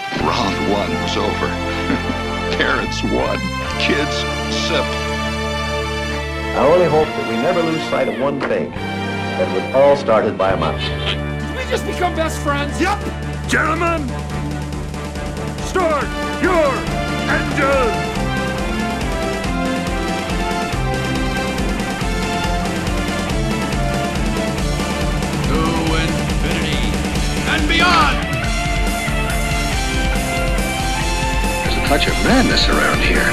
Round one was over. Parents won. Kids sip. I only hope that we never lose sight of one thing, that it was all started by a mouse. Did we just become best friends? Yep! Gentlemen, start your engine! To infinity and beyond! There's a touch of madness around here.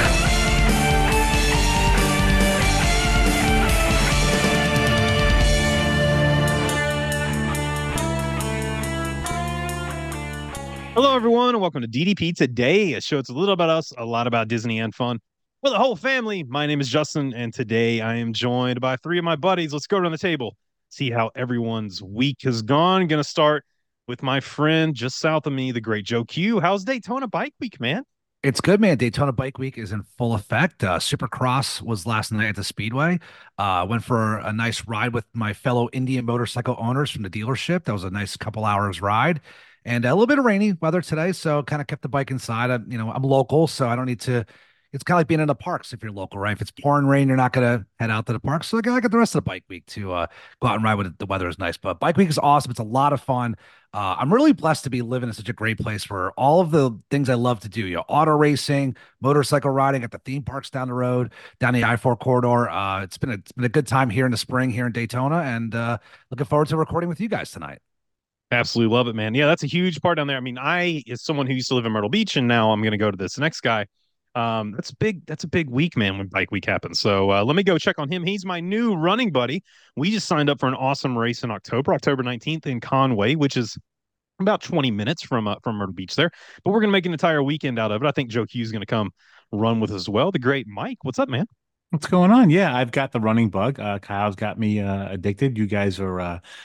Hello, everyone, and welcome to DDP Today, a show that's a little about us, a lot about Disney and fun. For the whole family, my name is Justin, and today I am joined by three of my buddies. Let's go around the table, see how everyone's week has gone. Going to start with my friend just south of me, the great Joe Q. How's Daytona Bike Week, man? It's good, man. Daytona Bike Week is in full effect. Supercross was last night at the Speedway. Went for a nice ride with my fellow Indian motorcycle owners from the dealership. That was a nice couple hours ride. And a little bit of rainy weather today, so kind of kept the bike inside. I'm local, so I don't need to. It's kind of like being in the parks if you're local, right? If it's pouring rain, you're not going to head out to the park. So I got the rest of the bike week to go out and ride when the weather is nice. But bike week is awesome. It's a lot of fun. I'm really blessed to be living in such a great place where all of the things I love to do, auto racing, motorcycle riding at the theme parks down the road, down the I-4 corridor. It's been a good time here in the spring here in Daytona, and looking forward to recording with you guys tonight. Absolutely love it, man. Yeah, that's a huge part down there. I mean, as someone who used to live in Myrtle Beach, and now I'm going to go to this next guy. That's big. That's a big week, man, when Bike Week happens. So let me go check on him. He's my new running buddy. We just signed up for an awesome race in October 19th in Conway, which is about 20 minutes from Myrtle Beach there. But we're going to make an entire weekend out of it. I think Joe Q is going to come run with us as well. The great Mike. What's up, man? What's going on? Yeah, I've got the running bug. Kyle's got me addicted. You guys are,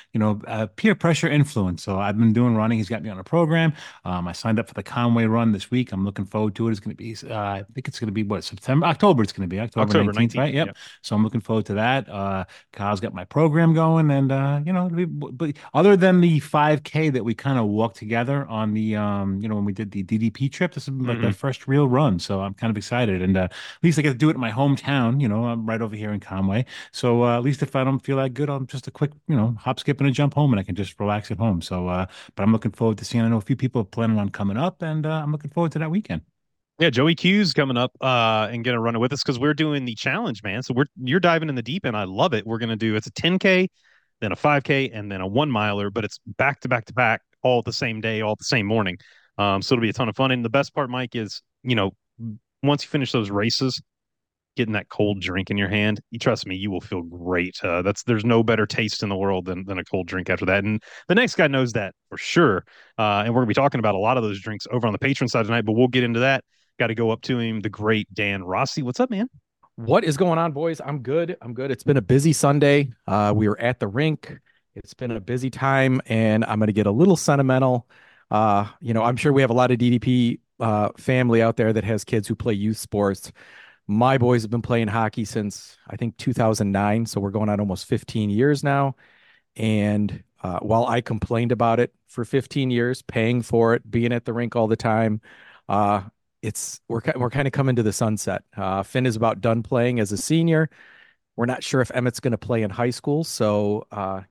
peer pressure influence. So I've been doing running. He's got me on a program. I signed up for the Conway run this week. I'm looking forward to it. It's going to be, I think it's going to be October. It's going to be October 19th, right? Yep. So I'm looking forward to that. Kyle's got my program going, and but other than the 5K that we kind of walked together on the, when we did the DDP trip, this is like the first real run. So I'm kind of excited, and at least I get to do it in my hometown. I'm right over here in Conway. So at least if I don't feel that good, I'll just a quick, hop, skip, and a jump home, and I can just relax at home. So, but I'm looking forward to seeing. I know a few people are planning on coming up, and I'm looking forward to that weekend. Yeah, Joey Q's coming up and gonna run it with us because we're doing the challenge, man. So you're diving in the deep end. I love it. We're gonna do it's a 10K, then a 5K, and then a 1 miler, but it's back to back to back all the same day, all the same morning. So it'll be a ton of fun. And the best part, Mike, is once you finish those races, getting that cold drink in your hand, you trust me, you will feel great. There's no better taste in the world than a cold drink after that. And the next guy knows that for sure. And we're gonna be talking about a lot of those drinks over on the Patreon side tonight, but we'll get into that. Got to go up to him, the great Dan Rossi. What's up, man? What is going on, boys? I'm good. It's been a busy Sunday. We were at the rink. It's been a busy time, and I'm going to get a little sentimental. I'm sure we have a lot of DDP family out there that has kids who play youth sports. My boys have been playing hockey since, I think, 2009. So we're going on almost 15 years now. And while I complained about it for 15 years, paying for it, being at the rink all the time, we're kind of coming to the sunset. Finn is about done playing as a senior. We're not sure if Emmett's going to play in high school. So,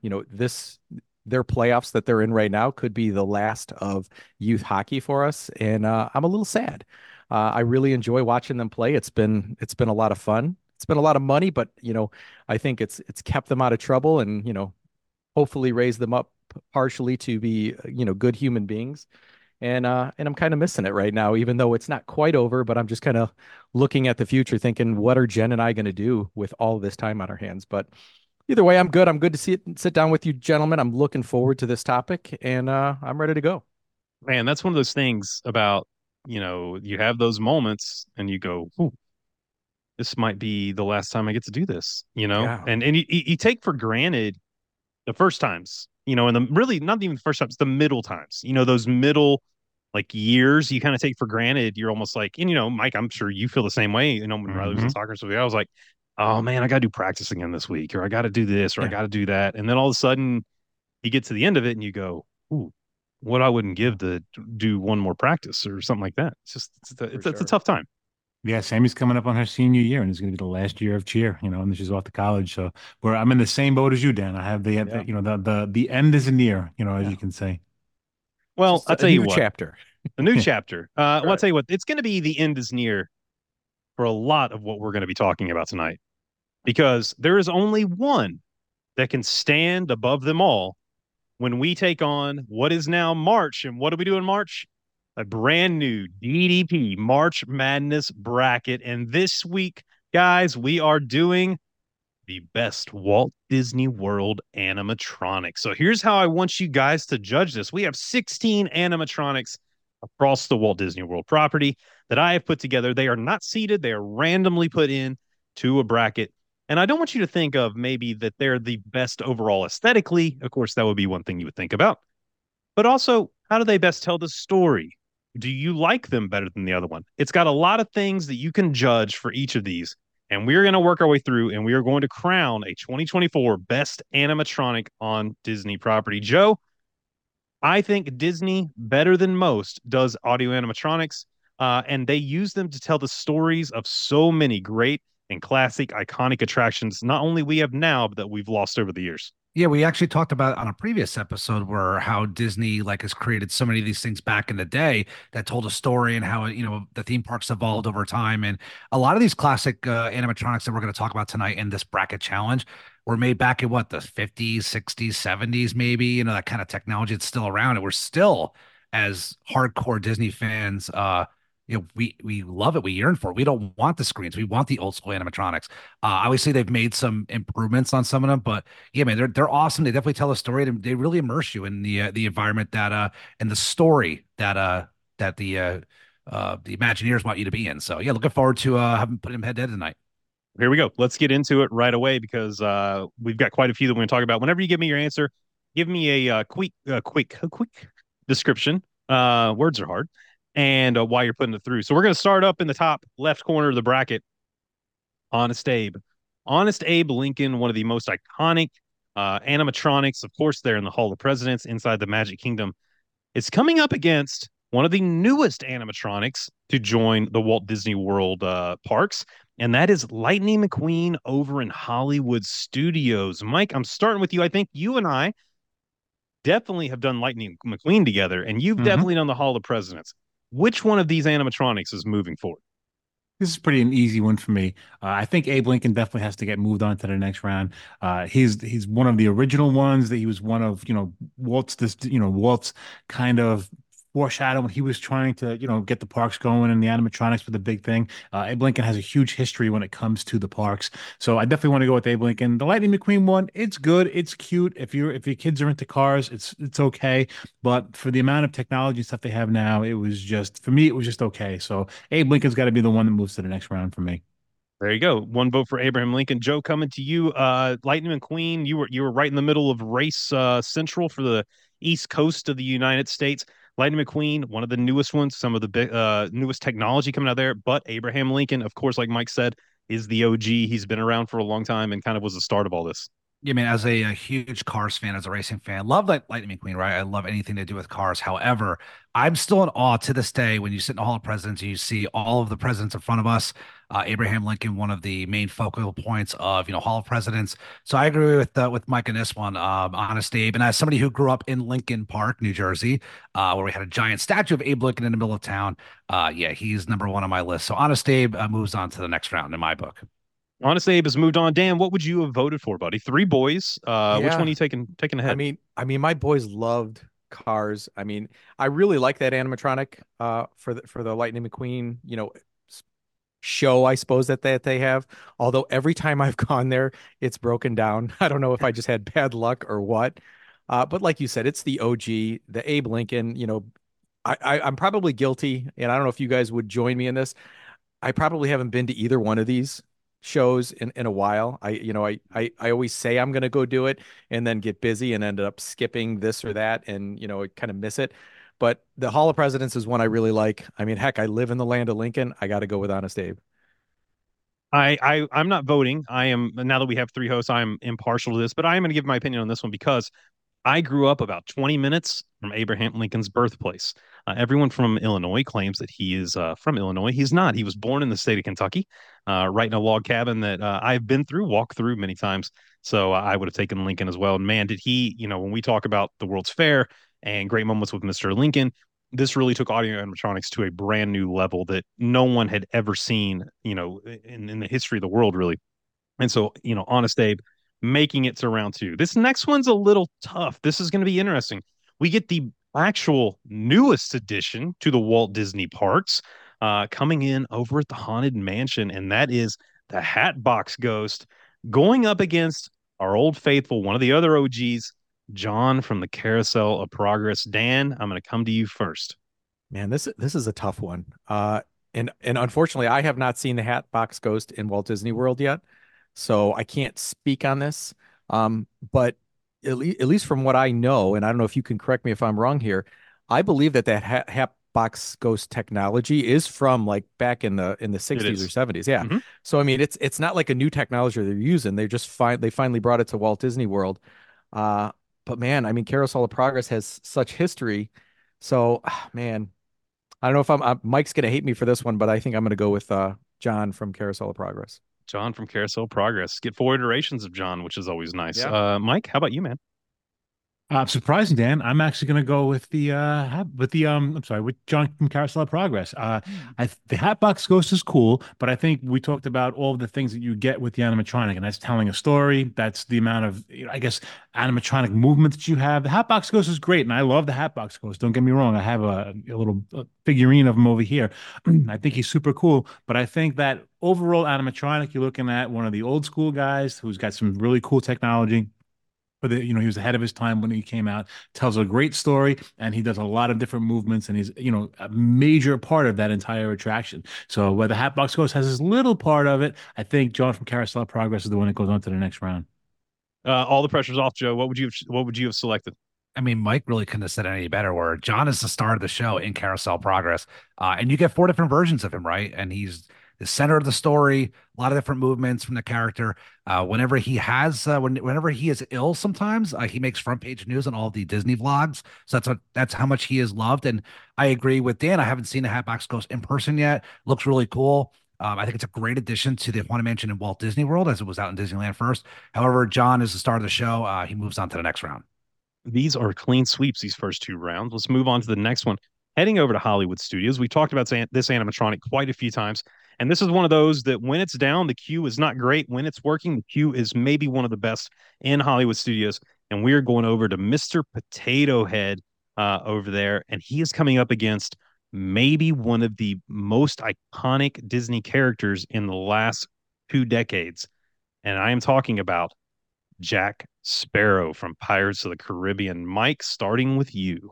their playoffs that they're in right now could be the last of youth hockey for us. And I'm a little sad. I really enjoy watching them play. It's been a lot of fun. It's been a lot of money, but I think it's kept them out of trouble, and hopefully raise them up partially to be good human beings. And I'm kind of missing it right now, even though it's not quite over. But I'm just kind of looking at the future, thinking, what are Jen and I going to do with all this time on our hands? But either way, I'm good. I'm good to sit down with you, gentlemen. I'm looking forward to this topic, and I'm ready to go. Man, that's one of those things about you have those moments and you go, ooh, this might be the last time I get to do this, Yeah. and you take for granted the first times, and really not even the first times, the middle times, those middle like years you kind of take for granted. You're almost like, and Mike, I'm sure you feel the same way, when Riley was in soccer. So I was like, oh man, I got to do practice again this week, or I got to do this, or I got to do that. And then all of a sudden you get to the end of it and you go, ooh, what I wouldn't give to do one more practice or something like that. It's just it's a sure. tough time. Yeah, Sammy's coming up on her senior year, and it's going to be the last year of cheer, and she's off to college. So I'm in the same boat as you, Dan. I have Yeah. the end is near, as Yeah. you can say. Well, Just I'll a tell you new what, chapter. a new chapter. Well, I'll Right. tell you what, it's going to be the end is near for a lot of what we're going to be talking about tonight, because there is only one that can stand above them all when we take on what is now March. And what do we do in March? A brand new DDP March Madness bracket. And this week, guys, we are doing the best Walt Disney World animatronics. So here's how I want you guys to judge this. We have 16 animatronics across the Walt Disney World property that I have put together. They are not seated, they are randomly put in to a bracket. And I don't want you to think of maybe that they're the best overall aesthetically. Of course, that would be one thing you would think about. But also, how do they best tell the story? Do you like them better than the other one? It's got a lot of things that you can judge for each of these. And we're going to work our way through and we are going to crown a 2024 best animatronic on Disney property. Joe, I think Disney, better than most, does audio animatronics, and they use them to tell the stories of so many great and classic, iconic attractions, not only we have now, but that we've lost over the years. Yeah, we actually talked about on a previous episode where how Disney like has created so many of these things back in the day that told a story and how the theme parks evolved over time. And a lot of these classic animatronics that we're going to talk about tonight in this bracket challenge were made back in what, the 50s, 60s, 70s, maybe, that kind of technology that's still around. And we're still, as hardcore Disney fans, we love it. We yearn for it. We don't want the screens. We want the old school animatronics. Obviously, they've made some improvements on some of them, but yeah, man, they're awesome. They definitely tell a story. They really immerse you in the environment that and the story that the Imagineers want you to be in. So yeah, looking forward to having put him head to head tonight. Here we go. Let's get into it right away because we've got quite a few that we're going to talk about. Whenever you give me your answer, give me a quick description. Words are hard. And why you're putting it through. So we're going to start up in the top left corner of the bracket. Honest Abe. Honest Abe Lincoln, one of the most iconic animatronics. Of course, they're in the Hall of Presidents inside the Magic Kingdom. It's coming up against one of the newest animatronics to join the Walt Disney World parks, and that is Lightning McQueen over in Hollywood Studios. Mike, I'm starting with you. I think you and I definitely have done Lightning McQueen together, and you've definitely done the Hall of Presidents. Which one of these animatronics is moving forward? This is pretty an easy one for me. I think Abe Lincoln definitely has to get moved on to the next round. He's one of the original ones that he was one of, Walt's kind of foreshadow when he was trying to, get the parks going, and the animatronics were the big thing. Abe Lincoln has a huge history when it comes to the parks. So I definitely want to go with Abe Lincoln. The Lightning McQueen one, it's good. It's cute. If your kids are into cars, it's okay. But for the amount of technology and stuff they have now, for me, it was just okay. So Abe Lincoln's got to be the one that moves to the next round for me. There you go. One vote for Abraham Lincoln. Joe, coming to you. Lightning McQueen, you were right in the middle of race central for the East Coast of the United States. Lightning McQueen, one of the newest ones, some of the newest technology coming out there. But Abraham Lincoln, of course, like Mike said, is the OG. He's been around for a long time and kind of was the start of all this. Yeah, man, as a huge Cars fan, as a racing fan, love that Lightning McQueen, right? I love anything to do with cars. However, I'm still in awe to this day when you sit in the Hall of Presidents and you see all of the presidents in front of us. Abraham Lincoln, one of the main focal points of Hall of Presidents. So I agree with Mike in this one. Honest Abe, and as somebody who grew up in Lincoln Park, New Jersey, where we had a giant statue of Abe Lincoln in the middle of town, yeah, he's number one on my list. So Honest Abe moves on to the next round in my book. Honest Abe has moved on. Dan, what would you have voted for, buddy? Three boys. Which one are you taking ahead? I mean, my boys loved Cars. I mean, I really like that animatronic for the Lightning McQueen, show, I suppose that they have. Although every time I've gone there, it's broken down. I don't know if I just had bad luck or what. But like you said, it's the OG, the Abe Lincoln. I'm probably guilty, and I don't know if you guys would join me in this. I probably haven't been to either one of these shows in a while. I always say I'm going to go do it and then get busy and end up skipping this or that and, kind of miss it. But the Hall of Presidents is one I really like. I mean, heck, I live in the land of Lincoln. I got to go with Honest Abe. I'm not voting. I am, now that we have three hosts, I'm impartial to this, but I am going to give my opinion on this one because I grew up about 20 minutes from Abraham Lincoln's birthplace. Everyone from Illinois claims that he is from Illinois. He's not. He was born in the state of Kentucky, right in a log cabin that I've been through, walked through many times. So I would have taken Lincoln as well. And man, did he, when we talk about the World's Fair and great moments with Mr. Lincoln, this really took audio animatronics to a brand new level that no one had ever seen, in the history of the world, really. And so, Honest Abe making it to round two. This next one's a little tough. This is going to be interesting. We get the actual newest addition to the Walt Disney parks coming in over at the Haunted Mansion, and that is the Hatbox Ghost going up against our old faithful, one of the other OGs, John from the Carousel of Progress. Dan, I'm going to come to you first. Man, this is a tough one. And unfortunately, I have not seen the Hatbox Ghost in Walt Disney World yet, so I can't speak on this. But at least from what I know, and I don't know if you can correct me if I'm wrong here, I believe that Hatbox Ghost technology is from like back in the 60s or 70s. Yeah. Mm-hmm. So I mean, it's not like a new technology they're using. They finally brought it to Walt Disney World. But man, I mean, Carousel of Progress has such history. So man, I don't know if Mike's gonna hate me for this one, but I think I'm gonna go with John from Carousel of Progress. John from Carousel of Progress. Get 4 iterations of John, which is always nice. Yeah. Mike, how about you, man? Surprising, Dan. I'm actually going to go with with John from Carousel of Progress. The Hatbox Ghost is cool, but I think we talked about all of the things that you get with the animatronic, and that's telling a story. That's the amount of, I guess, animatronic movement that you have. The Hatbox Ghost is great, and I love the Hatbox Ghost. Don't get me wrong. I have a little figurine of him over here. I think he's super cool, but I think that overall animatronic, you're looking at one of the old school guys who's got some really cool technology. But he was ahead of his time when he came out, tells a great story, and he does a lot of different movements, and he's, a major part of that entire attraction. So where the Hatbox Ghost has his little part of it, I think John from Carousel of Progress is the one that goes on to the next round. All the pressure's off, Joe. What would you have selected? I mean, Mike really couldn't have said it any better. Where John is the star of the show in Carousel Progress, and you get 4 different versions of him, right? And he's the center of the story. A lot of different movements from the character. Whenever he is ill, sometimes he makes front page news on all the Disney vlogs. So that's how much he is loved. And I agree with Dan. I haven't seen the Hatbox Ghost in person yet. Looks really cool. I think it's a great addition to the Haunted Mansion in Walt Disney World, as it was out in Disneyland first. However, John is the star of the show. He moves on to the next round. These are clean sweeps, these first 2 rounds. Let's move on to the next one. Heading over to Hollywood Studios, we talked about this animatronic quite a few times. And this is one of those that when it's down, the queue is not great. When it's working, the queue is maybe one of the best in Hollywood Studios. And we're going over to Mr. Potato Head over there. And he is coming up against maybe one of the most iconic Disney characters in the last 2 decades. And I am talking about Jack Sparrow from Pirates of the Caribbean. Mike, starting with you.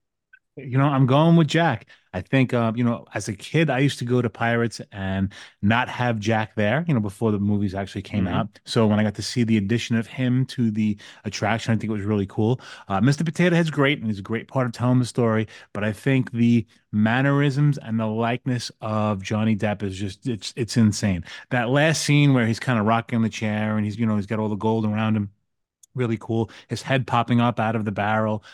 I'm going with Jack. I think, as a kid, I used to go to Pirates and not have Jack there, before the movies actually came out. So when I got to see the addition of him to the attraction, I think it was really cool. Mr. Potato Head's great, and he's a great part of telling the story. But I think the mannerisms and the likeness of Johnny Depp is just, it's insane. That last scene where he's kind of rocking the chair and he's got all the gold around him. Really cool. His head popping up out of the barrel.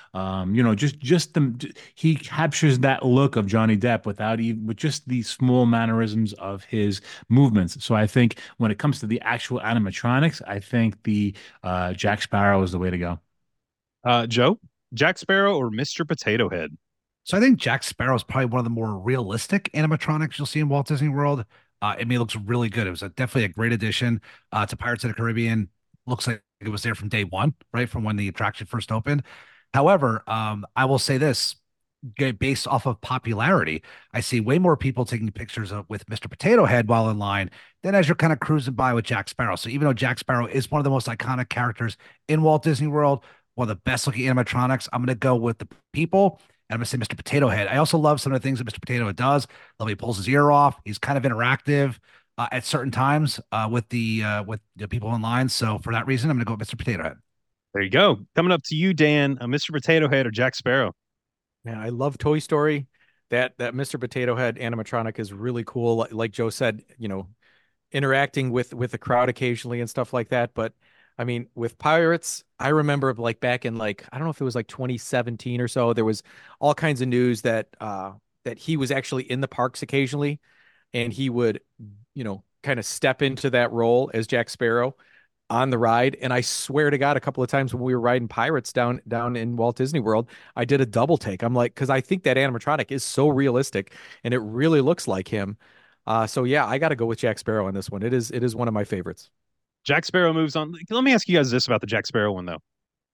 He captures that look of Johnny Depp with just the small mannerisms of his movements. So I think when it comes to the actual animatronics, I think the Jack Sparrow is the way to go. Joe, Jack Sparrow or Mr. Potato Head? So I think Jack Sparrow is probably one of the more realistic animatronics you'll see in Walt Disney World. It looks really good. It was definitely a great addition to Pirates of the Caribbean. Looks like it was there from day one, right? From when the attraction first opened. However, I will say this, based off of popularity, I see way more people taking pictures with Mr. Potato Head while in line than as you're kind of cruising by with Jack Sparrow. So even though Jack Sparrow is one of the most iconic characters in Walt Disney World, one of the best looking animatronics, I'm going to go with the people. And I'm going to say Mr. Potato Head. I also love some of the things that Mr. Potato Head does. Love he pulls his ear off. He's kind of interactive at certain times with the people in line. So for that reason, I'm going to go with Mr. Potato Head. There you go. Coming up to you, Dan, Mr. Potato Head or Jack Sparrow? Man, I love Toy Story. That Mr. Potato Head animatronic is really cool. Like Joe said, interacting with the crowd occasionally and stuff like that. But I mean, with Pirates, I remember like back in like I don't know if it was like 2017 or so, there was all kinds of news that that he was actually in the parks occasionally, and he would, kind of step into that role as Jack Sparrow on the ride. And I swear to God, a couple of times when we were riding Pirates down in Walt Disney World, I did a double take. I'm like, because I think that animatronic is so realistic, and it really looks like him. So yeah, I got to go with Jack Sparrow on this one. It is one of my favorites. Jack Sparrow moves on. Let me ask you guys this about the Jack Sparrow one though.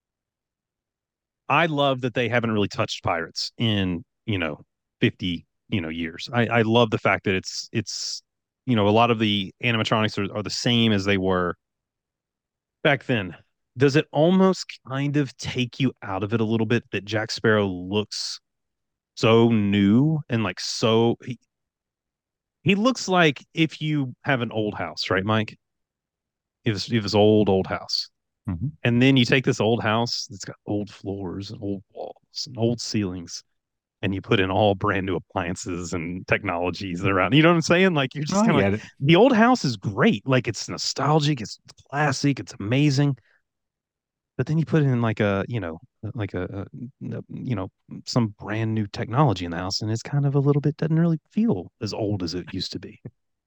I love that they haven't really touched pirates in 50 years. I love the fact that it's a lot of the animatronics are the same as they were back then. Does it almost kind of take you out of it a little bit that Jack Sparrow looks so new and like he looks like if you have an old house, right, Mike? You have this old house. Mhm. And then you take this old house that's got old floors and old walls and old ceilings, and you put in all brand new appliances and technologies that are around. You know what I'm saying? Like you're just Oh, I kind of get like it. the old house is great. Like it's nostalgic, it's classic, it's amazing. But then you put in like a some brand new technology in the house, and it's kind of a little bit doesn't really feel as old as it used to be.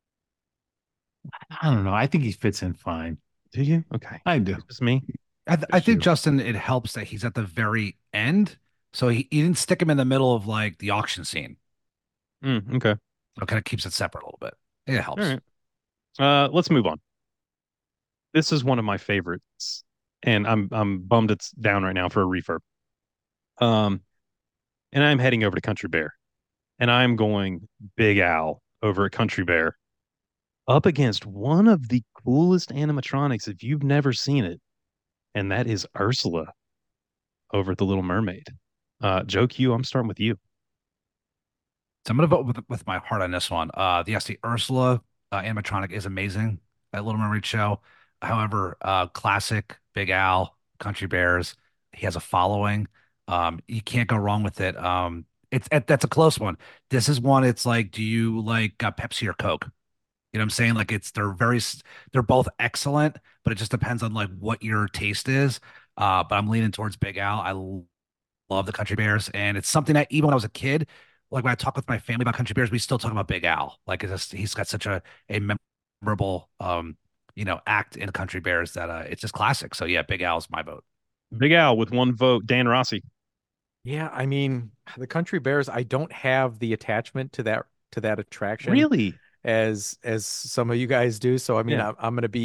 I don't know. I think he fits in fine. Do you? Okay. I do. It's just me. I think you. Justin, it helps that he's at the very end, so he didn't stick him in the middle of like the auction scene. Okay. So it kind of keeps it separate a little bit. It helps. All right. Let's move on. This is one of my favorites, and I'm bummed it's down right now for a refurb. Um, and I'm heading over to Country Bear, and I'm going Big Al over at Country Bear up against one of the coolest animatronics if you've never seen it, and that is Ursula over at the Little Mermaid. Joe Q, I'm starting with you. So I'm gonna vote with my heart on this one. Yes, the Ursula animatronic is amazing at Little Mermaid show. However, classic Big Al, Country Bears, he has a following. You can't go wrong with it. That's a close one. This is one. It's like, do you like Pepsi or Coke? You know what I'm saying? Like they're both excellent, but it just depends on like what your taste is. But I'm leaning towards Big Al. Love the Country Bears, and it's something that even when I was a kid, like when I talk with my family about Country Bears, we still talk about Big Al. Like he's got such a memorable act in Country Bears that it's just classic. So yeah, Big Al's my vote. Big Al with one vote. Dan Rossi. Yeah, I mean, the Country Bears, I don't have the attachment to that attraction Really? as some of you guys do. So I mean, Yeah.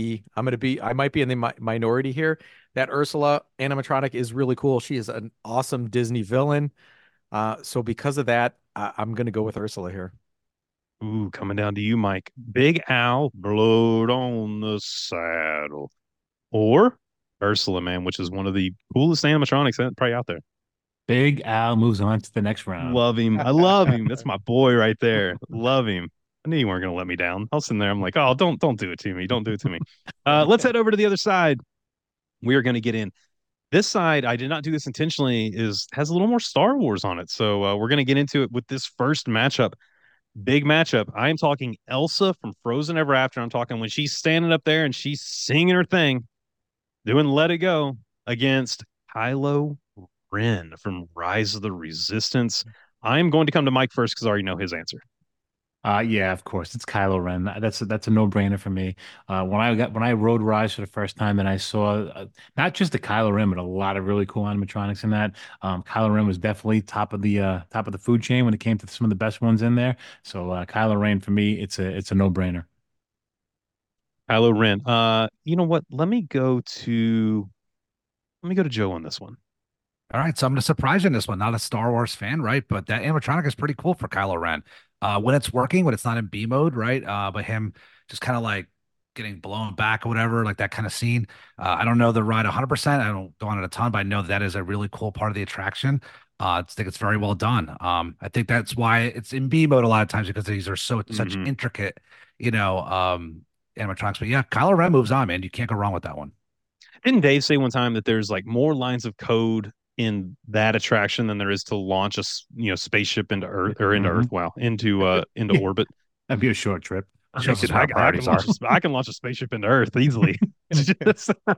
I might be in the minority here. That Ursula animatronic is really cool. She is an awesome Disney villain. So because of that, I'm gonna go with Ursula here. Ooh, coming down to you, Mike. Big Al, blood on the saddle. Or Ursula, man, which is one of the coolest animatronics probably out there. Big Al moves on to the next round. Love him. I love him. That's my boy right there. Love him. I knew you weren't gonna let me down. I was sitting there. I'm like, oh, don't do it to me. Don't do it to me. Let's head over to the other side. We are gonna get in. This side, I did not do this intentionally, has a little more Star Wars on it. So we're gonna get into it with this first matchup. Big matchup. I am talking Elsa from Frozen Ever After. I'm talking when she's standing up there and she's singing her thing, doing Let It Go against Kylo Ren from Rise of the Resistance. I'm going to come to Mike first because I already know his answer. Yeah, of course, it's Kylo Ren. That's a no-brainer for me. When I rode Rise for the first time, and I saw not just the Kylo Ren, but a lot of really cool animatronics in that. Kylo Ren was definitely top of the food chain when it came to some of the best ones in there. So Kylo Ren for me, it's a no-brainer. Kylo Ren. You know what? Let me go to Joe on this one. All right, so I'm going to surprise you in this one. Not a Star Wars fan, right? But that animatronic is pretty cool for Kylo Ren. When it's working, when it's not in B mode, right? But him just kind of like getting blown back or whatever, like that kind of scene. I don't know the ride 100%. I don't go on it a ton, but I know that is a really cool part of the attraction. I think it's very well done. I think that's why it's in B mode a lot of times because these are such intricate, animatronics. But yeah, Kylo Ren moves on, man. You can't go wrong with that one. Didn't Dave say one time that there's like more lines of code in that attraction than there is to launch a spaceship into Earth or into Earth? Wow, into orbit. That'd be a short trip. Shows us what our priorities are. I can launch a spaceship into Earth easily.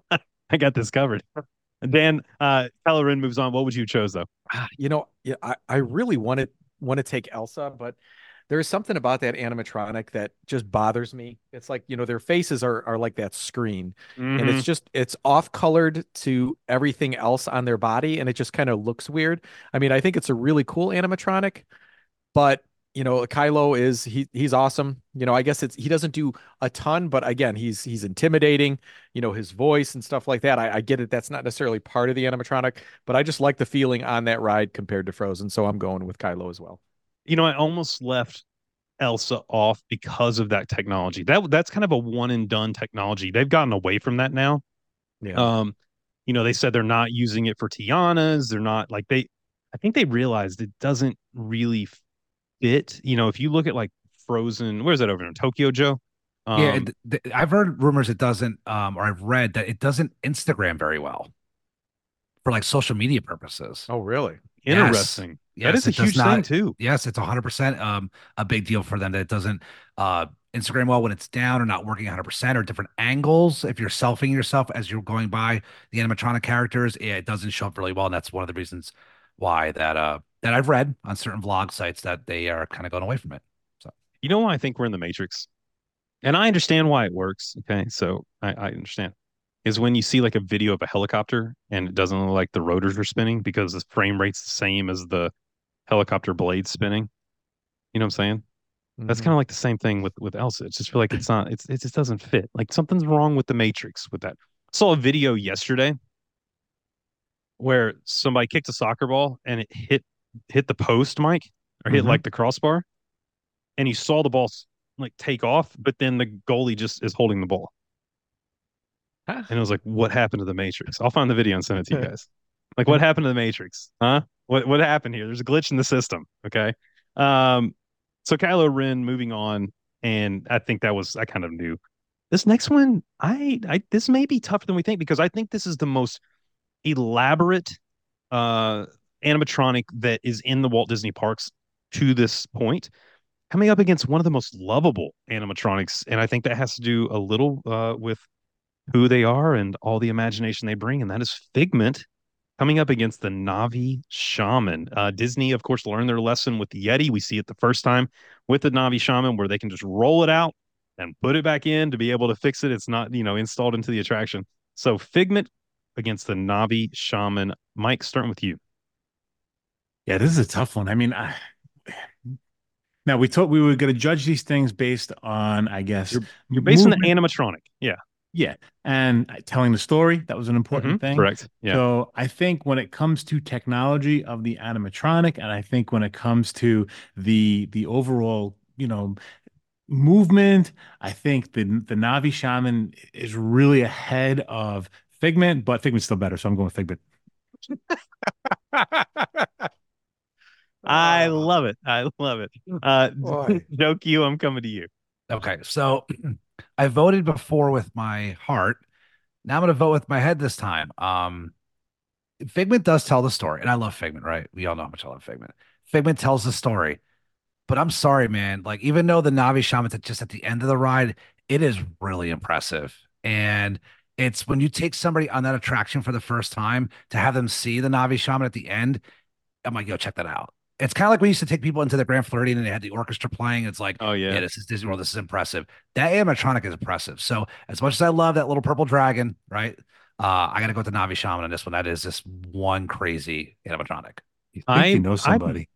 I got this covered. Dan, Kylo Ren moves on. What would you have chose though? Yeah, I really want to take Elsa, but there's something about that animatronic that just bothers me. It's like, their faces are like that screen, and Mhm. it's off colored to everything else on their body, and it just kind of looks weird. I mean, I think it's a really cool animatronic, but Kylo he's awesome. I guess he doesn't do a ton, but again, he's intimidating, his voice and stuff like that. I get it. That's not necessarily part of the animatronic, but I just like the feeling on that ride compared to Frozen. So I'm going with Kylo as well. I almost left Elsa off because of that technology. That's kind of a one and done technology. They've gotten away from that now. Yeah. They said they're not using it for Tianas. They're not like I think they realized it doesn't really fit. If you look at like Frozen, where's that over in Tokyo, Joe? Yeah, Um, I've heard rumors it doesn't, or I've read that it doesn't Instagram very well for like social media purposes. Oh, really? Yes. Interesting. That is Yes, a it does huge thing not. too. Yes, it's 100% a big deal for them that it doesn't Instagram well when it's down or not working 100% or different angles. If you're selfing yourself as you're going by the animatronic characters, it doesn't show up really well, and that's one of the reasons why that I've read on certain vlog sites that they are kind of going away from it. So You know why I think we're in the Matrix? And I understand why it works. Okay. So I understand. Is when you see like a video of a helicopter and it doesn't look like the rotors are spinning because the frame rate's the same as the helicopter blades spinning. You know what I'm saying? That's kind Mhm. of like the same thing with Elsa. It's just feel like it's not, it just doesn't fit. Like something's wrong with the Matrix with that. I saw a video yesterday where somebody kicked a soccer ball and it hit the post, Mike, or hit Mhm. like the crossbar, and you saw the ball like take off, but then the goalie just is holding the ball. Huh. And it was like, what happened to the Matrix? I'll find the video and send it to you guys. Like, what happened to the Matrix? Huh? What happened here? There's a glitch in the system. Okay. Um, so Kylo Ren moving on, and I think I kind of knew. This next one, this may be tougher than we think because I think this is the most elaborate uh animatronic that is in the Walt Disney parks to this point, coming up against one of the most lovable animatronics, and I think that has to do a little with who they are and all the imagination they bring, and that is Figment coming up against the Navi Shaman. Disney, of course, learned their lesson with the Yeti. We see it the first time with the Navi Shaman where they can just roll it out and put it back in to be able to fix it. It's not, installed into the attraction. So Figment against the Navi Shaman. Mike, starting with you. Yeah, this is a tough one. I mean, now we thought we were going to judge these things based on, I guess, You're basing the movement. animatronic. Yeah. Yeah, and telling the story, that was an important thing. Correct. Yeah. So I think when it comes to technology of the animatronic, and I think when it comes to the overall, movement, I think the Navi Shaman is really ahead of Figment, but Figment's still better, so I'm going with Figment. I love it. I love it. Boy. Joe Q, I'm coming to you. okay, so I voted before with my heart. Now I'm going to vote with my head this time. Figment does tell the story, and I love Figment, right? We all know how much I love Figment. Figment tells the story, but I'm sorry, man. Like, even though the Navi Shaman's just at the end of the ride, it is really impressive. And it's when you take somebody on that attraction for the first time to have them see the Navi Shaman at the end, I'm like, yo, check that out. It's kind of like we used to take people into the Grand Floridian and they had the orchestra playing. It's like, Oh yeah. yeah, this is Disney World. This is impressive. That animatronic is impressive. So as much as I love that little purple dragon, right? I got to go with the Navi Shaman on this one. That is just one crazy animatronic. You think you know somebody?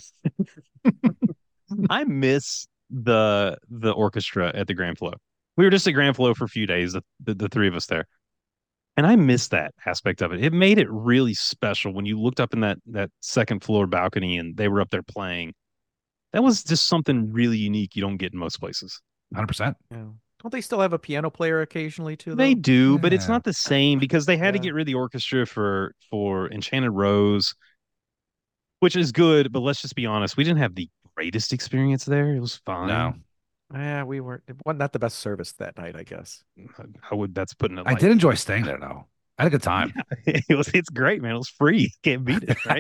I miss the orchestra at the Grand Flow. We were just at Grand Flow for a few days, the three of us there. And I miss that aspect of it. It made it really special when you looked up in that second floor balcony and they were up there playing. That was just something really unique you don't get in most places. 100%. Yeah. Don't they still have a piano player occasionally too, They though? do, but it's Yeah. not the same because they had to Yeah. get rid of the orchestra for Enchanted Rose, which is good, but let's just be honest, we didn't have the greatest experience there. It was fine. No. Yeah, we weren't. It wasn't not the best service that night, I guess. That's putting it I like did enjoy staying there, though. I had a good time. it's great, man. It was free. Can't beat it, right?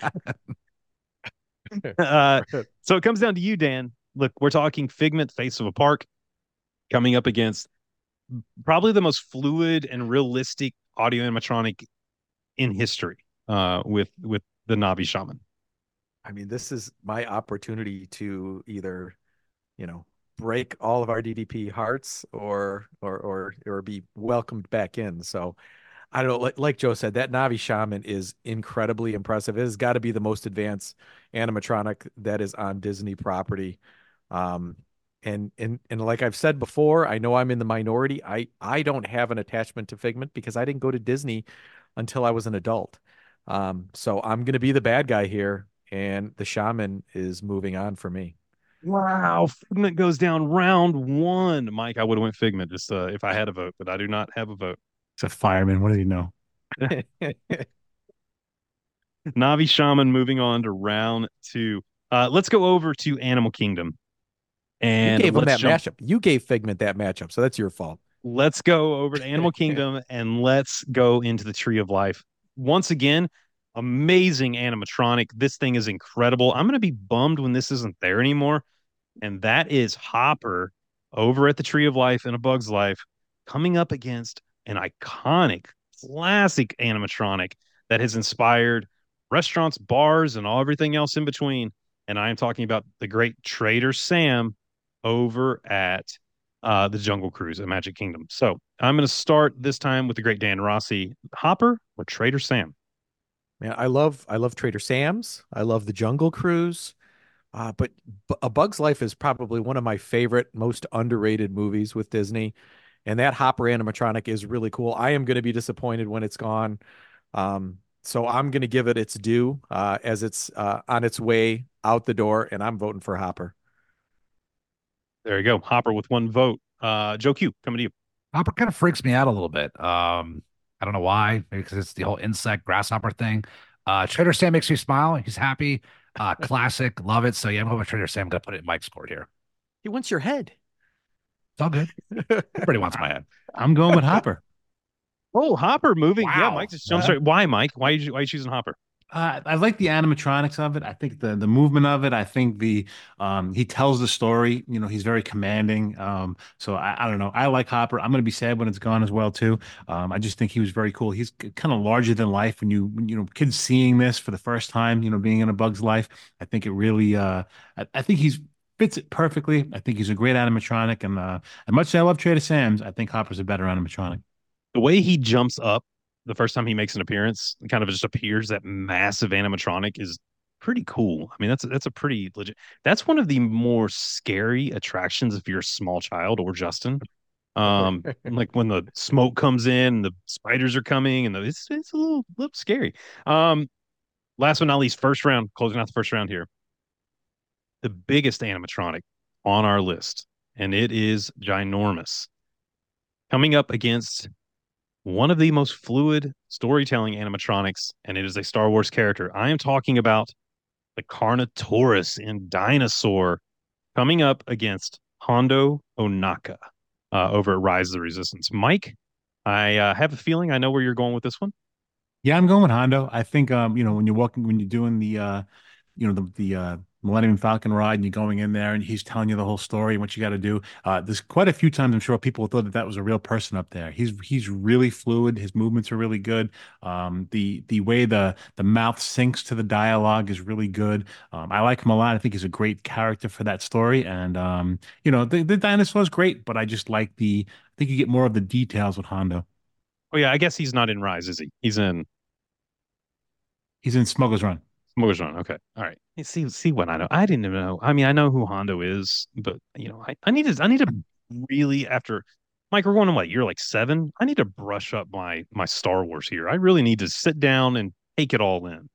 So it comes down to you, Dan. Look, we're talking Figment, Face of a Park, coming up against probably the most fluid and realistic audio animatronic in history. With the Navi Shaman. I mean, this is my opportunity to either, you know, break all of our DDP hearts or be welcomed back in. So I don't know, like Joe said, that Navi Shaman is incredibly impressive. It has got to be the most advanced animatronic that is on Disney property. Um, and like I've said before, I know I'm in the minority. I don't have an attachment to Figment because I didn't go to Disney until I was an adult. So I'm gonna be the bad guy here, and the Shaman is moving on for me. Wow, Figment goes down round one. Mike, I would have went Figment just if I had a vote, but I do not have a vote. It's a fireman. What do you know? Navi Shaman moving on to round two. Let's go over to Animal Kingdom. You And gave him that let's jump. matchup. You gave Figment that matchup, so that's your fault. Let's go over to Animal Kingdom and let's go into the Tree of Life. Once again, amazing animatronic. This thing is incredible. I'm going to be bummed when this isn't there anymore. And that is Hopper over at the Tree of Life in A Bug's Life coming up against an iconic, classic animatronic that has inspired restaurants, bars, and everything else in between. And I am talking about the great Trader Sam over at the Jungle Cruise at Magic Kingdom. So I'm going to start this time with the great Dan Rossi. Hopper or Trader Sam? Man, I love Trader Sam's. I love the Jungle Cruise. But A Bug's Life is probably one of my favorite, most underrated movies with Disney. And that Hopper animatronic is really cool. I am going to be disappointed when it's gone. So I'm going to give it its due as it's on its way out the door, and I'm voting for Hopper. There you go. Hopper with one vote. Joe Q, coming to you. Hopper kind of freaks me out a little bit. I don't know why. Maybe because it's the whole insect grasshopper thing. Trader Sam makes me smile. He's happy. Classic. Love it. So yeah, I'm going with Trader Sam. I'm gonna put it in Mike's court here. He wants your head. It's all good. Everybody wants my head. I'm going with Hopper. Oh, Hopper moving. Wow. Yeah, Mike just jumps right. Why, Mike? Why are you choosing Hopper? I like the animatronics of it. I think the movement of it. I think the he tells the story. You know, he's very commanding. So I don't know. I like Hopper. I'm gonna be sad when it's gone as well too. I just think he was very cool. He's kind of larger than life when you know kids seeing this for the first time. You know, being in A Bug's Life. I think it really. I think he's fits it perfectly. I think he's a great animatronic, and as much as I love Trader Sam's, I think Hopper's a better animatronic. The way he jumps up the first time he makes an appearance, kind of just appears that massive animatronic is pretty cool. I mean, that's a pretty legit. That's one of the more scary attractions if you're a small child or Justin. Like when the smoke comes in, the spiders are coming, and it's a little scary. Last but not least, first round, closing out the first round here. The biggest animatronic on our list, and it is ginormous. Coming up against one of the most fluid storytelling animatronics, and it is a Star Wars character. I am talking about the Carnotaurus in Dinosaur coming up against Hondo Ohnaka over at Rise of the Resistance. Mike, I have a feeling I know where you're going with this one. Yeah, I'm going with Hondo. I think you know when you're doing the the Millennium Falcon ride and you're going in there and he's telling you the whole story and what you got to do. There's quite a few times I'm sure people thought that was a real person up there. He's really fluid. His movements are really good. The way the mouth syncs to the dialogue is really good. I like him a lot. I think he's a great character for that story. And you know the dinosaur is great, but I just like I think you get more of the details with Hondo. Oh yeah, I guess he's not in Rise, is he? He's in Smuggler's Run. Smuggler's Run. Okay, all right. See what I know. I didn't even know. I mean, I know who Hondo is, but you know, I need to really after Mike. We're going to what? You're like 7. I need to brush up my Star Wars here. I really need to sit down and take it all in.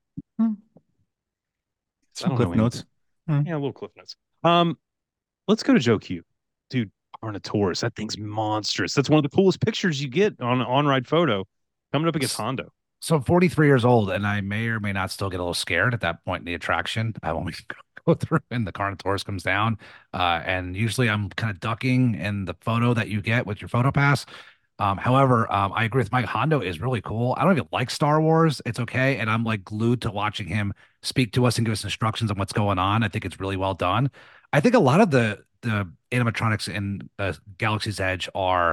Some cliff notes. Yeah, a little cliff notes. Let's go to Joe Q. Dude, Carnotaurus. That thing's monstrous. That's one of the coolest pictures you get on an on-ride photo coming up against Hondo. So I'm 43 years old, and I may or may not still get a little scared at that point in the attraction. I won't go through, and the Carnotaurus comes down. And usually I'm kind of ducking in the photo that you get with your photo pass. However, I agree with Mike. Hondo is really cool. I don't even like Star Wars. It's okay. And I'm like glued to watching him speak to us and give us instructions on what's going on. I think it's really well done. I think a lot of the animatronics in Galaxy's Edge are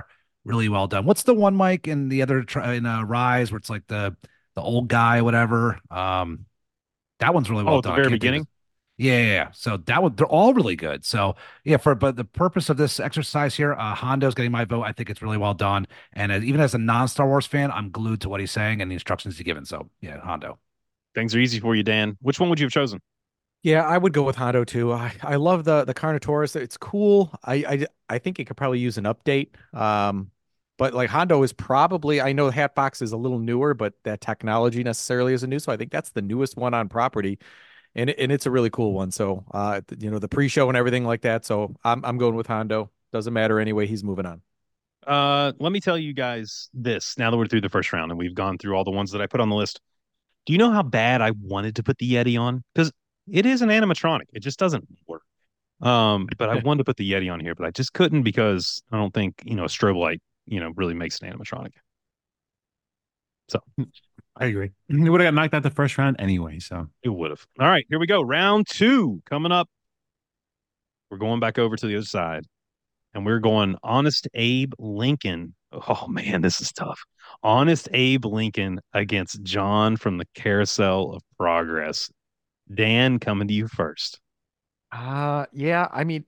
really well done. What's the one, Mike, in the other in Rise where it's like the old guy, whatever? That one's really well Oh, at the done. I very can't think of. beginning. Yeah, yeah, yeah. So that one, they're all really good. So yeah, but the purpose of this exercise here, Hondo's getting my vote. I think it's really well done. And even as a non-Star Wars fan, I'm glued to what he's saying and the instructions he's given. So yeah, Hondo. Things are easy for you, Dan. Which one would you have chosen? Yeah, I would go with Hondo too. I love the Carnotaurus. It's cool. I think it could probably use an update. But like Hondo is probably, I know Hatbox is a little newer, but that technology necessarily isn't new. So I think that's the newest one on property, and it's a really cool one. So the pre-show and everything like that. So I'm going with Hondo. Doesn't matter anyway. He's moving on. Let me tell you guys this now that we're through the first round and we've gone through all the ones that I put on the list. Do you know how bad I wanted to put the Yeti on? Because it is an animatronic. It just doesn't work. But I wanted to put the Yeti on here, but I just couldn't because I don't think, a strobe light, really makes an animatronic. So I agree. It would have got knocked out the first round anyway. So it would have. All right, here we go. Round two coming up. We're going back over to the other side and we're going Honest Abe Lincoln. Oh man, this is tough. Honest Abe Lincoln against John from the Carousel of Progress. Dan, coming to you first. Yeah, I mean,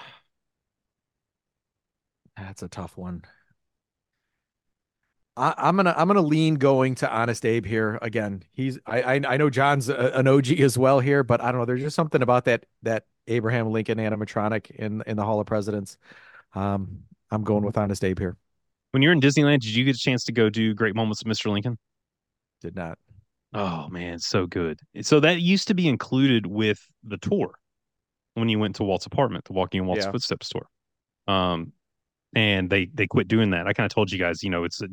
that's a tough one. I'm gonna lean going to Honest Abe here again. I know John's an OG as well here, but I don't know. There's just something about that Abraham Lincoln animatronic in the Hall of Presidents. I'm going with Honest Abe here. When you're in Disneyland, did you get a chance to go do Great Moments of Mr. Lincoln? Did not. Oh man, so good. So that used to be included with the tour when you went to Walt's apartment, the Walking in Walt's Yeah. Footsteps tour. Um, and they quit doing that. I kind of told you guys,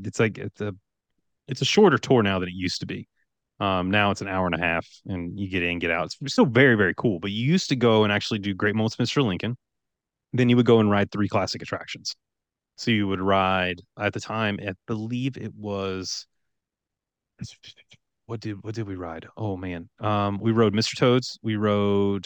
it's a shorter tour now than it used to be. Now it's an hour and a half, and you get in, get out. It's still very, very cool. But you used to go and actually do Great Moments, Mr. Lincoln. Then you would go and ride three classic attractions. So you would ride at the time, I believe it was what did we ride? Oh man. We rode Mr. Toad's. We rode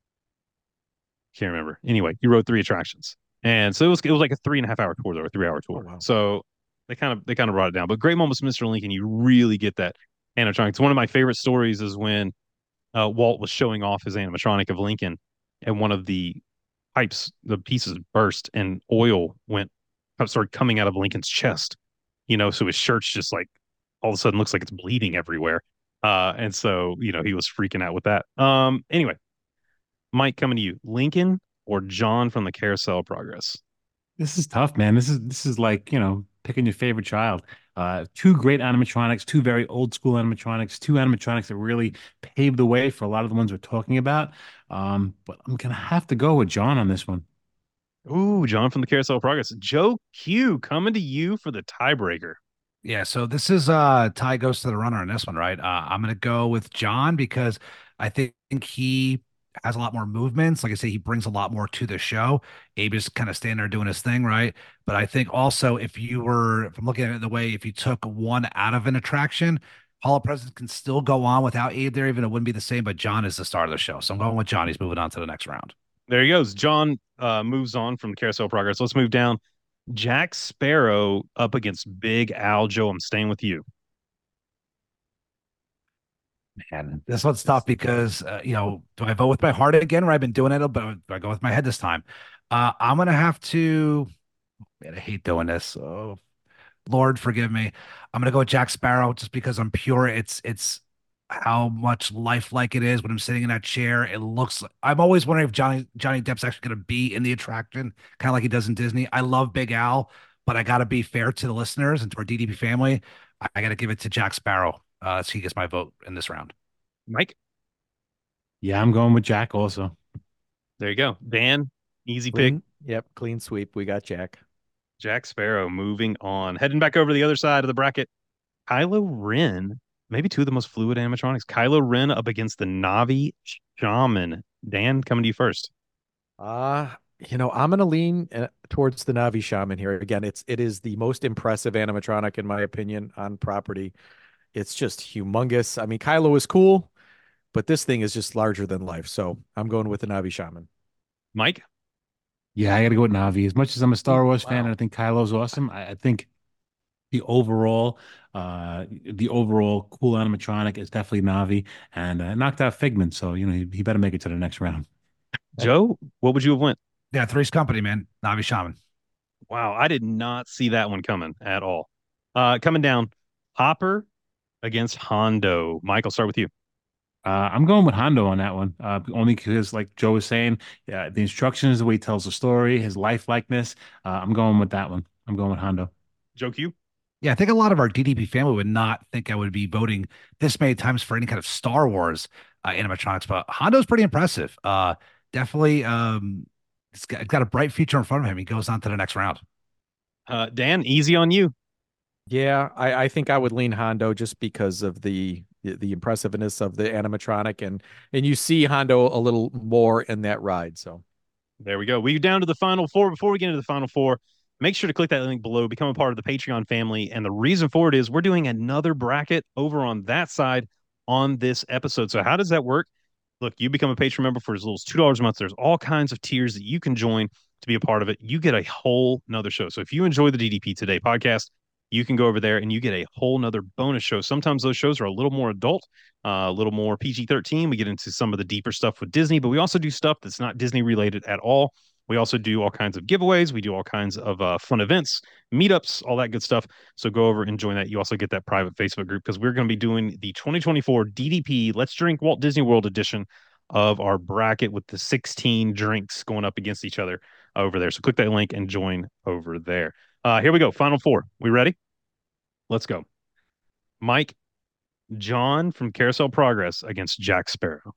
can't remember. Anyway, you rode three attractions. And so it was like a 3.5 hour tour or a 3 hour Oh tour. wow. So they kind of brought it down. But Great Moments, Mr. Lincoln, you really get that animatronic. One of my favorite stories is when Walt was showing off his animatronic of Lincoln, and one of the pipes, the pieces burst, and oil started coming out of Lincoln's chest. So his shirt's just like all of a sudden looks like it's bleeding everywhere. And so he was freaking out with that. Anyway, Mike, coming to you, Lincoln or John from the Carousel of Progress? this is tough, man. This is like, picking your favorite child. Two great animatronics, two very old school animatronics, two animatronics that really paved the way for a lot of the ones we're talking about. But I'm gonna have to go with John on this one. Ooh, John from the Carousel of Progress. Joe Q coming to you for the tiebreaker. Yeah, so this is Ty goes to the runner on this one, right? I'm gonna go with John because I think he has a lot more movements. Like I say, he brings a lot more to the show. Abe is kind of standing there doing his thing, right? But I think also if I'm looking at it the way, if you took one out of an attraction, Hall of Presidents can still go on without Abe there, even it wouldn't be the same. But John is the star of the show, so I'm going with John. He's moving on to the next round. There he goes. John moves on from the Carousel of Progress. Let's move down. Jack Sparrow up against Big Al. Joe, I'm staying with you. And this one's tough because do I vote with my heart again, where I've been doing it, but do I go with my head this time? I'm gonna have to. Man, I hate doing this. Oh, Lord, forgive me. I'm gonna go with Jack Sparrow just because I'm pure. It's how much lifelike it is when I'm sitting in that chair. It looks. I'm always wondering if Johnny Depp's actually gonna be in the attraction, kind of like he does in Disney. I love Big Al, but I gotta be fair to the listeners and to our DDP family. I gotta give it to Jack Sparrow. So he gets my vote in this round. Mike, Yeah, I'm going with Jack also. there you go. Dan, easy pick. Yep, clean sweep. We got Jack. Jack Sparrow moving on. Heading back over to the other side of the bracket. Kylo Ren, maybe two of the most fluid animatronics. Kylo Ren up against the Navi Shaman. Dan, coming to you first. I'm gonna lean towards the Navi Shaman here. Again, it is the most impressive animatronic in my opinion on property. It's just humongous. I mean, Kylo is cool, but this thing is just larger than life. So I'm going with the Navi Shaman. Mike? Yeah, I got to go with Navi. As much as I'm a Star Ooh, Wars fan wow. and I think Kylo's awesome, I think the overall cool animatronic is definitely Navi, and knocked out Figment. So he better make it to the next round. Joe, what would you have went? Yeah, Three's Company, man. Navi Shaman. Wow, I did not see that one coming at all. Coming down, Hopper against Hondo. Mike, I'll start with you. I'm going with Hondo on that one, only because, like Joe was saying, the instructions, the way he tells the story, his lifelikeliness. I'm going with that one. I'm going with Hondo. Joe Q. Yeah, I think a lot of our DDP family would not think I would be voting this many times for any kind of Star Wars animatronics, but Hondo's pretty impressive. Definitely, it's got a bright future in front of him. He goes on to the next round. Dan, easy on you. Yeah, I think I would lean Hondo just because of the impressiveness of the animatronic, and you see Hondo a little more in that ride. So There we go. We down to the final four. Before we get into the final four, make sure to click that link below, become a part of the Patreon family. And the reason for it is we're doing another bracket over on that side on this episode. So how does that work? Look, you become a Patreon member for as little as $2 a month. There's all kinds of tiers that you can join to be a part of it. You get a whole nother show. So if you enjoy the DDP Today podcast, you can go over there and you get a whole nother bonus show. Sometimes those shows are a little more adult, a little more PG-13. We get into some of the deeper stuff with Disney, but we also do stuff that's not Disney related at all. We also do all kinds of giveaways. We do all kinds of fun events, meetups, all that good stuff. So go over and join that. You also get that private Facebook group because we're going to be doing the 2024 DDP Let's Drink Walt Disney World edition of our bracket with the 16 drinks going up against each other over there. So click that link and join over there. Here we go. Final four. We ready? Let's go. Mike, John from Carousel Progress against Jack Sparrow.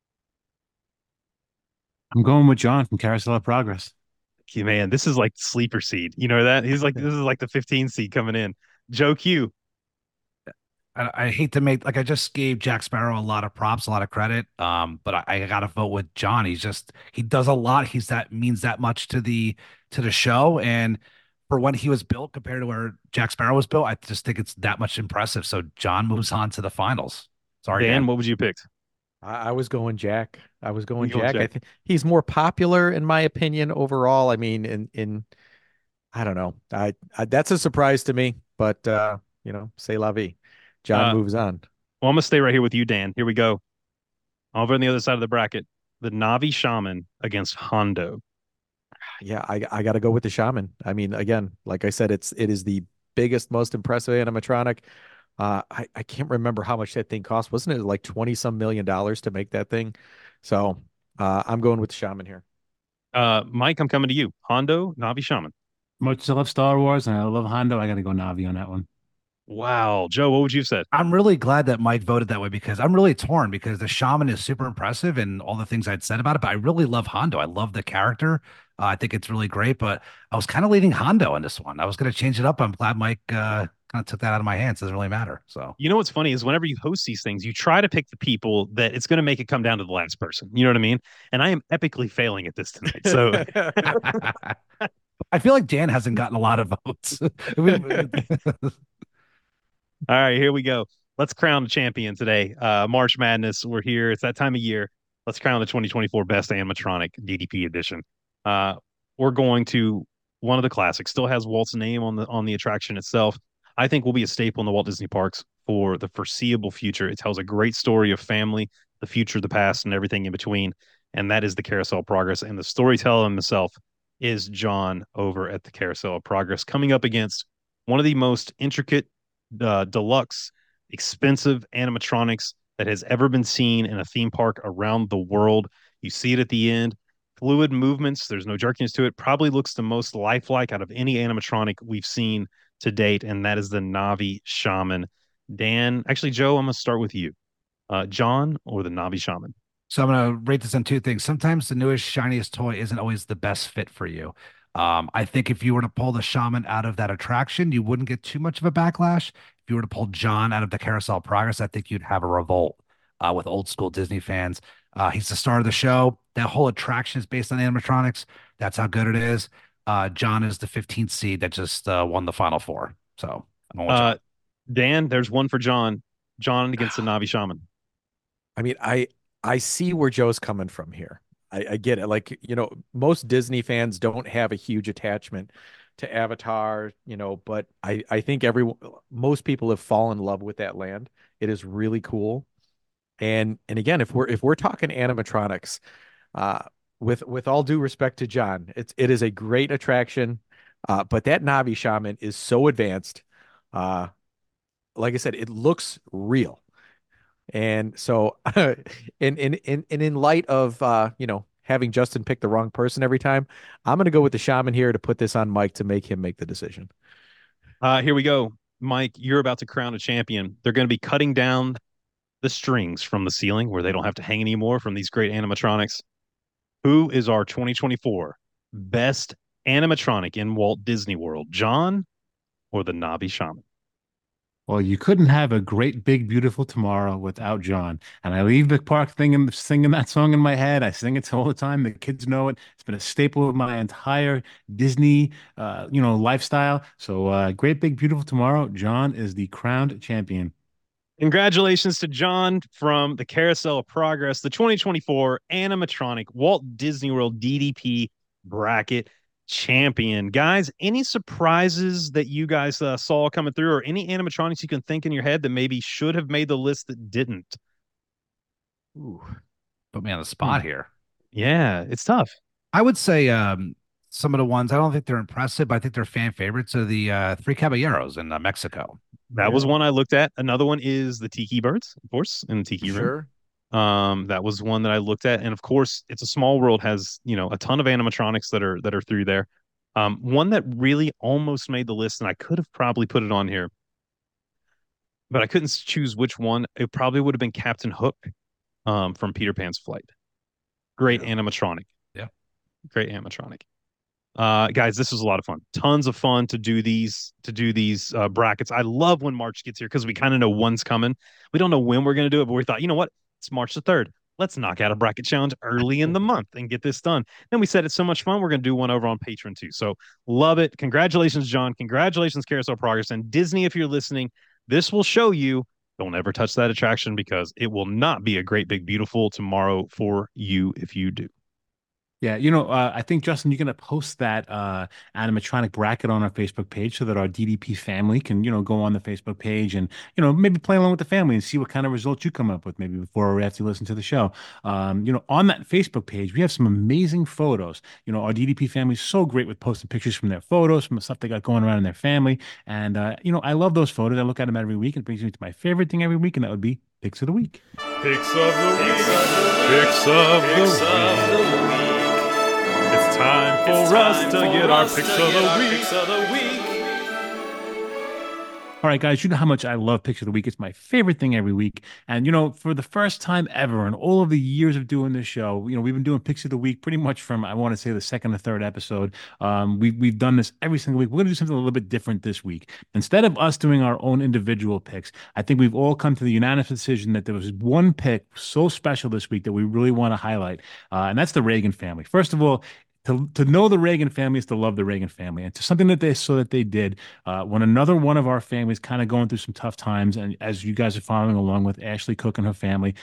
I'm going with John from Carousel of Progress. Man, this is like sleeper seed. You know that? He's like, this is like the 15 seed coming in. Joe Q. I hate to make like I just gave Jack Sparrow a lot of props, a lot of credit. But I gotta vote with John. He does a lot. He's that means that much to the show. And for when he was built compared to where Jack Sparrow was built, I just think it's that much impressive. So John moves on to the finals. Sorry, Dan, Dan. what would you pick? I was going Jack. I was going You going Jack. I Jack? think he's more popular in my opinion overall. I mean, in I don't know. I that's a surprise to me, but say la vie. John Uh, moves on. well, I'm gonna stay right here with you, Dan. Here we go. Over on the other side of the bracket, the Navi Shaman against Hondo. Yeah, I got to go with the shaman. I mean, again, like I said, it is the biggest, most impressive animatronic. I can't remember how much that thing cost. Wasn't it like 20 some $1 million to make that thing? So I'm going with the shaman here. Mike, I'm coming to you. Hondo, Navi Shaman. Much as I love Star Wars and I love Hondo, I got to go Navi on that one. Wow, Joe, what would you have said? I'm really glad that Mike voted that way because I'm really torn because the shaman is super impressive and all the things I'd said about it, but I really love Hondo. I love the character. I think it's really great, but I was kind of leaning Hondo in this one. I was going to change it up. I'm glad Mike kind of took that out of my hands. It doesn't really matter. So You know what's funny is whenever you host these things, you try to pick the people that it's going to make it come down to the last person. You know what I mean? And I am epically failing at this tonight. So I feel like Dan hasn't gotten a lot of votes. all right, here we go. Let's crown a champion today. March Madness. We're here. It's that time of year. Let's crown the 2024 Best Animatronic DDP edition. Uh, we're going to one of the classics. Still has Walt's name on the attraction itself. I think will be a staple in the Walt Disney parks for the foreseeable future. It tells a great story of family, the future, the past, and everything in between. And that is the Carousel of Progress. And the storyteller himself is John over at the Carousel of Progress, coming up against one of the most intricate deluxe, expensive animatronics that has ever been seen in a theme park around the world. You see it at the end, fluid movements. There's no jerkiness to it. Probably looks the most lifelike out of any animatronic we've seen to date, and that is the Navi Shaman. Dan, actually, Joe, I'm going to start with you. John or the Navi Shaman? So I'm going to rate this on two things. Sometimes the newest, shiniest toy isn't always the best fit for you. I think if you were to pull the shaman out of that attraction, you wouldn't get too much of a backlash. If you were to pull John out of the Carousel of Progress, I think you'd have a revolt with old school Disney fans. He's the star of the show. That whole attraction is based on animatronics. That's how good it is. John is the 15th seed that just won the Final Four. So I'm going with John. Dan, there's one for John. John against the Navi Shaman. I mean, I see where Joe's coming from here. I get it. Like, most Disney fans don't have a huge attachment to Avatar, but I think most people have fallen in love with that land. It is really cool. And again, if we're talking animatronics, uh, with all due respect to John, it is a great attraction. But that Navi shaman is so advanced. Uh, like I said, it looks real. And so, in light of having Justin pick the wrong person every time, I'm going to go with the shaman here to put this on Mike to make him make the decision. Here we go. Mike, you're about to crown a champion. They're going to be cutting down the strings from the ceiling where they don't have to hang anymore from these great animatronics. Who is our 2024 best animatronic in Walt Disney World, John or the Navi Shaman? Well, you couldn't have a great, big, beautiful tomorrow without John. And I leave the park singing that song in my head. I sing it all the time. The kids know it. It's been a staple of my entire Disney, lifestyle. So, great, big, beautiful tomorrow. John is the crowned champion. Congratulations to John from the Carousel of Progress, the 2024 animatronic Walt Disney World DDP bracket champion. Guys, any surprises that you guys saw coming through, or any animatronics you can think in your head that maybe should have made the list that didn't? Ooh, put me on the spot here. Yeah, it's tough. I would say some of the ones, I don't think they're impressive, but I think they're fan favorites are the Three Caballeros in Mexico. That was one I looked at. Another one is the Tiki Birds, of course, in the Tiki Room. That was one that I looked at, and of course, It's a Small World has a ton of animatronics that are through there. One that really almost made the list, and I could have probably put it on here, but I couldn't choose which one. It probably would have been Captain Hook, from Peter Pan's Flight. Great animatronic. Yeah, great animatronic. Guys, this was a lot of fun. Tons of fun to do these brackets. I love when March gets here because we kind of know one's coming. We don't know when we're going to do it, but we thought, you know what? It's March the 3rd. Let's knock out a bracket challenge early in the month and get this done. Then we said it's so much fun. We're going to do one over on Patreon too. So love it. Congratulations, John. Congratulations, Carousel Progress. And Disney, if you're listening, this will show you don't ever touch that attraction because it will not be a great, big, beautiful tomorrow for you if you do. Yeah, I think, Justin, you're going to post that animatronic bracket on our Facebook page so that our DDP family can, go on the Facebook page and, maybe play along with the family and see what kind of results you come up with maybe before or after you listen to the show. On that Facebook page, we have some amazing photos. Our DDP family is so great with posting pictures from their photos, from the stuff they got going around in their family. And, I love those photos. I look at them every week. It brings me to my favorite thing every week, and that would be Picks of the Week. Picks of the week. Picks of the week. It's time for us to get our picks of the week. All right, guys, you know how much I love Picks of the Week. It's my favorite thing every week. And, for the first time ever in all of the years of doing this show, we've been doing Picks of the Week pretty much from, I want to say, the second or third episode. We've done this every single week. We're going to do something a little bit different this week. Instead of us doing our own individual picks, I think we've all come to the unanimous decision that there was one pick so special this week that we really want to highlight, and that's the Reagan family. First of all, to know the Reagan family is to love the Reagan family. And to something that they did when another one of our families kind of going through some tough times. And as you guys are following along with Ashley Cook and her family,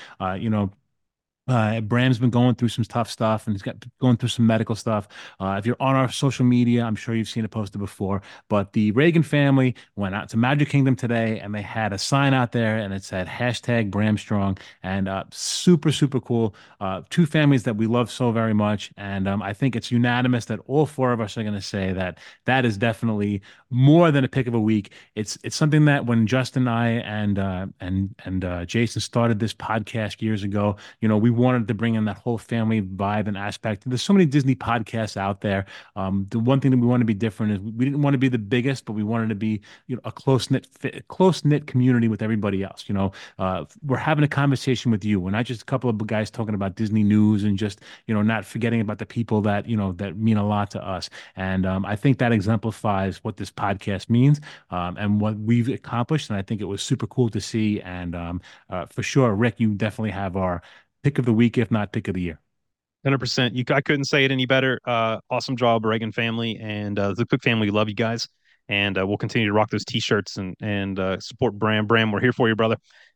Bram's been going through some tough stuff and he's going through some medical stuff. If you're on our social media, I'm sure you've seen it posted before, but the Reagan family went out to Magic Kingdom today and they had a sign out there and it said #BramStrong, and super, super cool. Two families that we love so very much. And I think it's unanimous that all four of us are going to say that is definitely more than a pick of a week. It's something that when Justin and I and Jason started this podcast years ago, we wanted to bring in that whole family vibe and aspect. There's so many Disney podcasts out there. The one thing that we want to be different is we didn't want to be the biggest, but we wanted to be a close-knit community with everybody else. We're having a conversation with you. We're not just a couple of guys talking about Disney news and just not forgetting about the people that that mean a lot to us. And I think that exemplifies what this podcast means and what we've accomplished. And I think it was super cool to see. And for sure, Rick, you definitely have our pick of the week, if not pick of the year. 100%. I couldn't say it any better. Awesome job, Reagan family and the Cook family. We love you guys, and we'll continue to rock those T-shirts and support Bram. Bram, we're here for you, brother.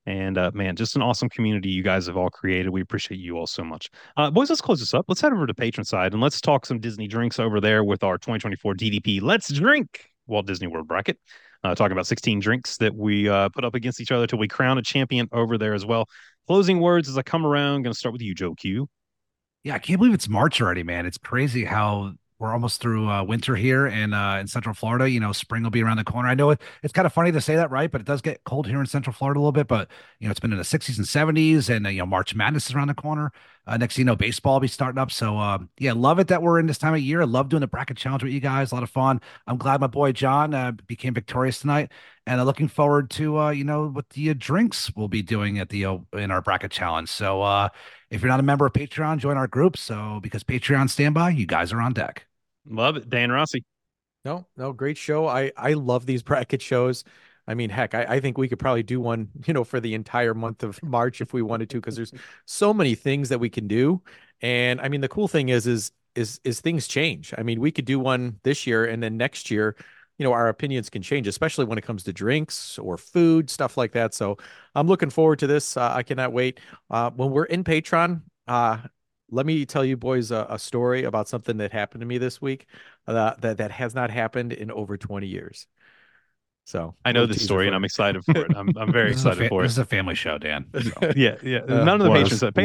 And man, just an awesome community you guys have all created. We appreciate you all so much. Boys, let's close this up. Let's head over to Patron side and let's talk some Disney drinks over there with our 2024 DDP Let's Drink Walt Disney World bracket. Talking about 16 drinks that we put up against each other till we crown a champion over there as well. Closing words as I come around. Going to start with you, Joe Q. Yeah, I can't believe it's March already, man. It's crazy how we're almost through winter here in Central Florida. Spring will be around the corner. I know it's kind of funny to say that, right? But it does get cold here in Central Florida a little bit. But it's been in the 60s and 70s, and March Madness is around the corner. Next thing you know, baseball will be starting up. So yeah, love it that we're in this time of year. I love doing the bracket challenge with you guys. A lot of fun. I'm glad my boy John became victorious tonight, and I'm looking forward to what the drinks we'll be doing at the in our bracket challenge. So if you're not a member of Patreon, join our group. So because Patreon standby, you guys are on deck. Love it, Dan Rossi. No, great show. I love these bracket shows. I mean, heck, I think we could probably do one, for the entire month of March if we wanted to, because there's so many things that we can do. And I mean, the cool thing is things change. I mean, we could do one this year, and then next year, our opinions can change, especially when it comes to drinks or food, stuff like that. So I'm looking forward to this. I cannot wait. When we're in Patreon, let me tell you boys a story about something that happened to me this week that has not happened in over 20 years. So I know this story and I'm excited for it. I'm very excited for it. This is a family show, Dan. So. Yeah. None of the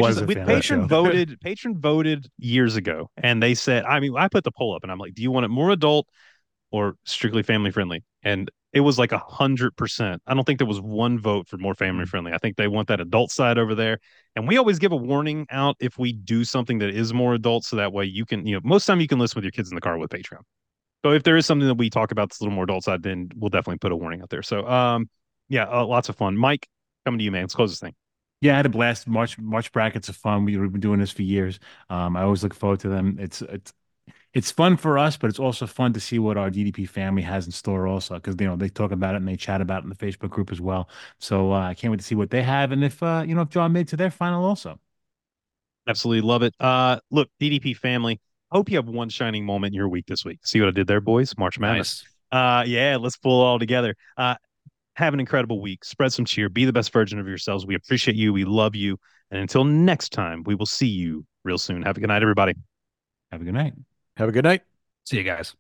patron voted years ago, and they said, I mean, I put the poll up and I'm like, do you want it more adult or strictly family friendly? And it was like 100%. I don't think there was one vote for more family friendly. I think they want that adult side over there. And we always give a warning out if we do something that is more adult, so that way you can, most time you can listen with your kids in the car with Patreon. So if there is something that we talk about that's a little more adult side, then we'll definitely put a warning out there. So yeah, lots of fun. Mike, coming to you, man. Let's close this thing. Yeah, I had a blast. March brackets are fun. We've been doing this for years. I always look forward to them. It's fun for us, but it's also fun to see what our DDP family has in store also, because they talk about it and they chat about it in the Facebook group as well. So I can't wait to see what they have, and if John made it to their final also. Absolutely love it. Look, DDP family, I hope you have one shining moment in your week this week. See what I did there, boys? March Madness. Nice. Yeah, let's pull it all together. Have an incredible week. Spread some cheer. Be the best version of yourselves. We appreciate you. We love you. And until next time, we will see you real soon. Have a good night, everybody. Have a good night. Have a good night. See you guys.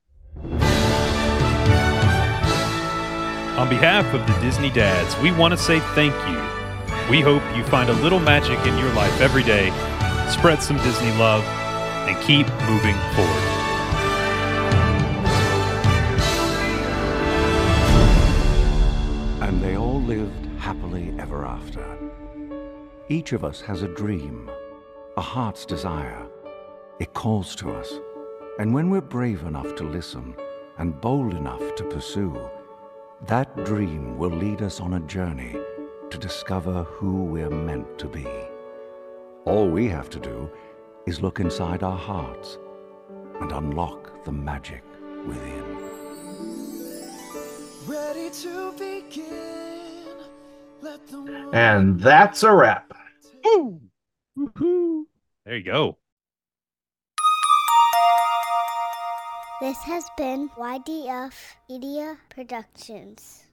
On behalf of the Disney Dads, we want to say thank you. We hope you find a little magic in your life every day, spread some Disney love, and keep moving forward. And they all lived happily ever after. Each of us has a dream, a heart's desire. It calls to us. And when we're brave enough to listen and bold enough to pursue, that dream will lead us on a journey to discover who we're meant to be. All we have to do is look inside our hearts and unlock the magic within. Ready to begin. Let the And that's a wrap. Woo! Woo-hoo. There you go. This has been YDF Media Productions.